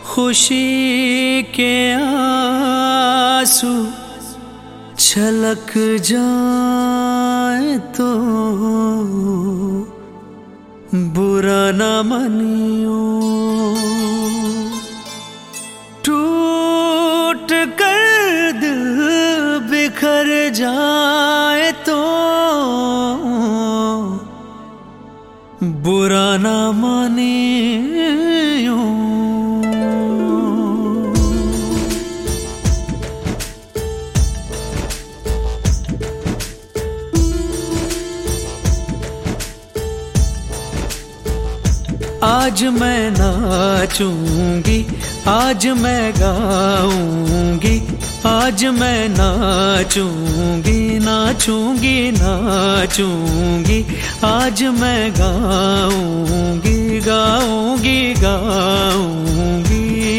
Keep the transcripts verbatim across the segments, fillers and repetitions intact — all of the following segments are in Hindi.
खुशी के आंसू छलक जाए तो बुरा न मनियो। टूट कर दिल बिखर जाए तो बुरा न मानियो। आज मैं नाचूंगी, आज मैं गाऊंगी, आज मैं नाचूंगी नाचूंगी नाचूंगी, आज मैं गाऊंगी गाऊंगी गाऊंगी।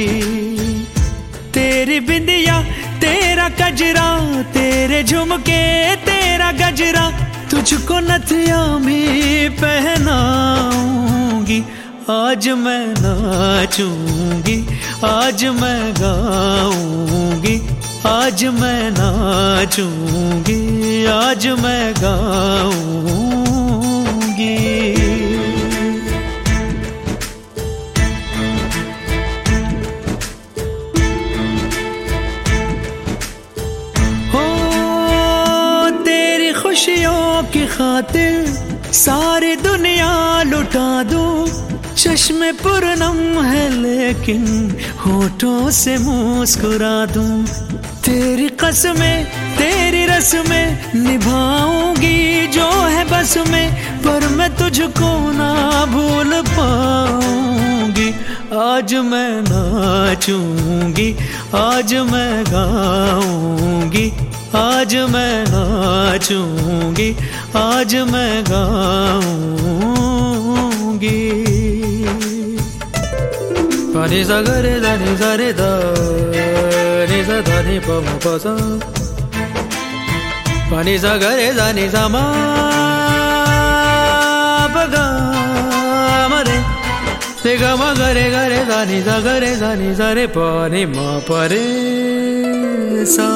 तेरी बिंदिया तेरा गजरा, तेरे झुमके तेरा गजरा, तुझको नथिया में पहनाऊंगी। आज मैं नाचूंगी, आज मैं गाऊंगी, आज मैं नाचूंगी, आज मैं गाऊंगी। हो तेरी खुशियों की खातिर सारी दुनिया लुटा दूं। चश्मे पूरनम है लेकिन होठों से मुस्कुरा दूं। तेरी कसमें तेरी रस्में निभाऊंगी जो है बस में, पर मैं तुझको ना भूल पाऊंगी। आज मैं नाचूंगी, आज मैं गाऊंगी, आज मैं नाचूंगी, आज मैं गाऊंगी। पानी सा गरे दानी सा रे दा नी सा धा नी प म प सा, पानी सा गरे दानी सा मा प गा म रे रे गा म गरे गरे दानी सा गरे दानी सा रे प नी म प रे सा।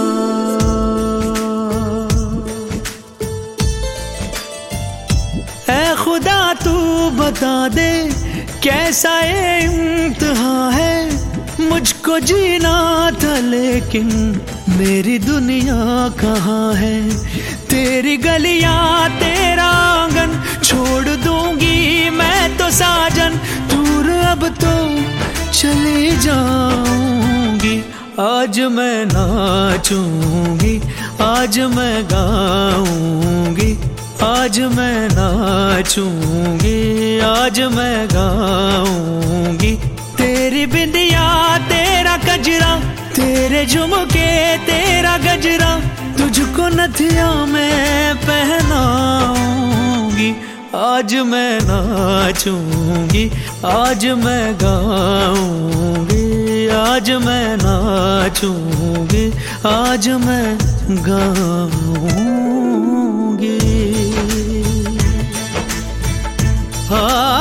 ऐ खुदा तू बता दे कैसा ये इम्तिहान है। मुझको जीना था लेकिन मेरी दुनिया कहाँ है। तेरी गलियां तेरा आंगन छोड़ दूंगी मैं तो साजन, दूर अब तो चली जाऊंगी। आज मैं नाचूंगी, आज मैं गाऊंगी, आज मैं नाचूंगी, आज मैं गाऊंगी। तेरी बिंदिया तेरा गजरा, तेरे झुमके तेरा गजरा, तुझको नथिया में पहनाऊंगी। आज मैं नाचूंगी, आज मैं गाऊंगी, आज मैं नाचूंगी, आज मैं गाऊंगी। हाँ।